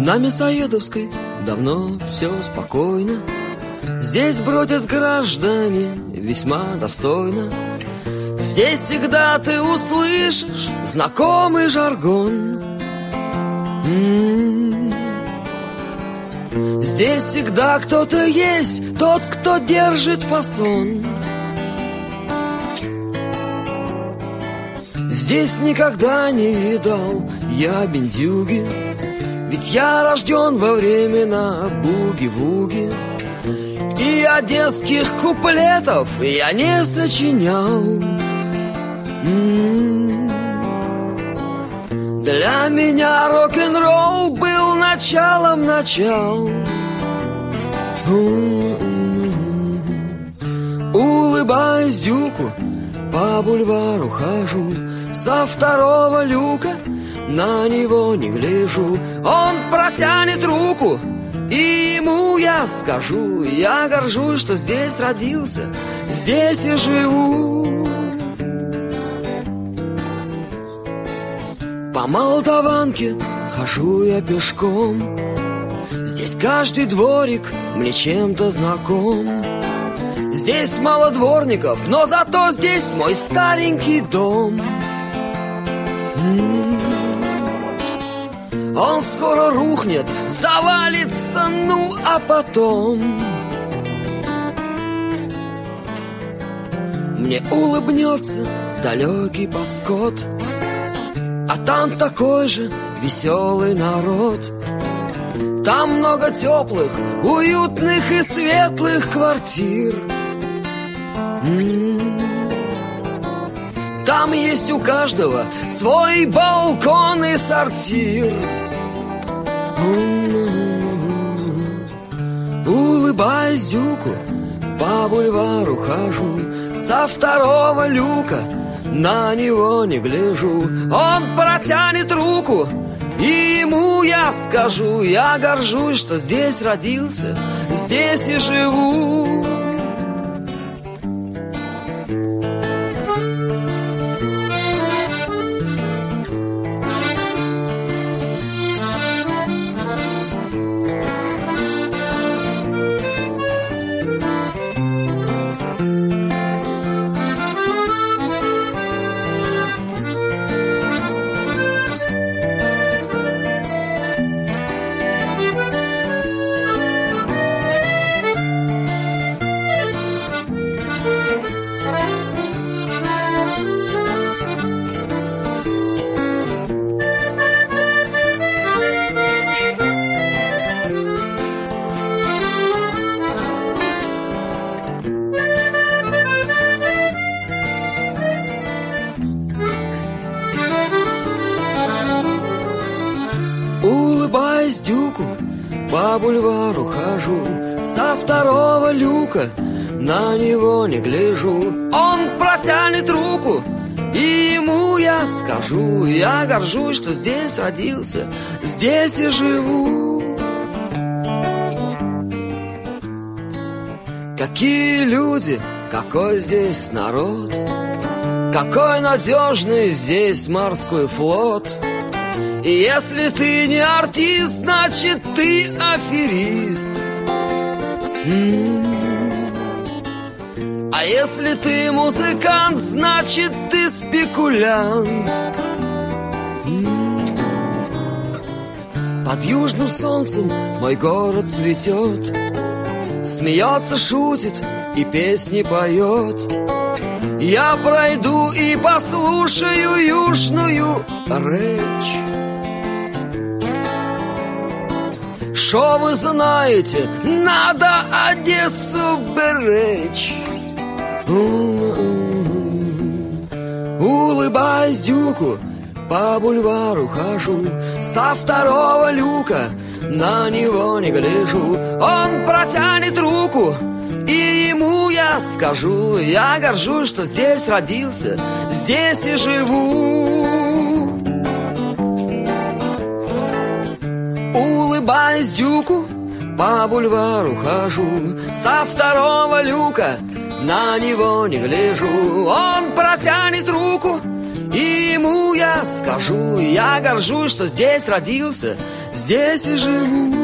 На Мясоедовской давно все спокойно. Здесь бродят граждане весьма достойно. Здесь всегда ты услышишь знакомый жаргон. Здесь всегда кто-то есть, тот, кто держит фасон. Здесь никогда не видал я бендюги, ведь я рожден во времена буги-вуги. И одесских куплетов я не сочинял. Для меня рок-н-ролл был началом начал. Улыбаясь дюку, по бульвару хожу, со второго люка на него не гляжу. Он протянет руку, и ему я скажу: я горжусь, что здесь родился, здесь и живу. По Молдаванке хожу я пешком. Здесь каждый дворик мне чем-то знаком. Здесь мало дворников, но зато здесь мой старенький дом. Он скоро рухнет, завалится, ну а потом мне улыбнется далекий Паскот, а там такой же веселый народ. Там много теплых, уютных и светлых квартир. Там есть у каждого свой балкон и сортир. Улыбаясь дюку, по бульвару хожу, со второго люка на него не гляжу. Он протянет руку, и ему я скажу: я горжусь, что здесь родился, здесь и живу. Улыбаясь дюку, по бульвару хожу, со второго люка на него не гляжу. Он протянет руку, и ему я скажу: я горжусь, что здесь родился, здесь и живу. Какие люди, какой здесь народ, какой надежный здесь морской флот. И если ты не артист, значит ты аферист. А если ты музыкант, значит ты спекулянт. Под южным солнцем мой город цветет, смеется, шутит и песни поет. Я пройду и послушаю южную речь. Шо вы знаете, надо Одессу беречь. Улыбаясь дюку, по бульвару хожу, со второго люка на него не гляжу. Он протянет руку, и ему я скажу: я горжусь, что здесь родился, здесь и живу. Улыбаясь дюку, по бульвару хожу, со второго люка на него не гляжу. Он протянет руку, и ему я скажу, я горжусь, что здесь родился, здесь и живу.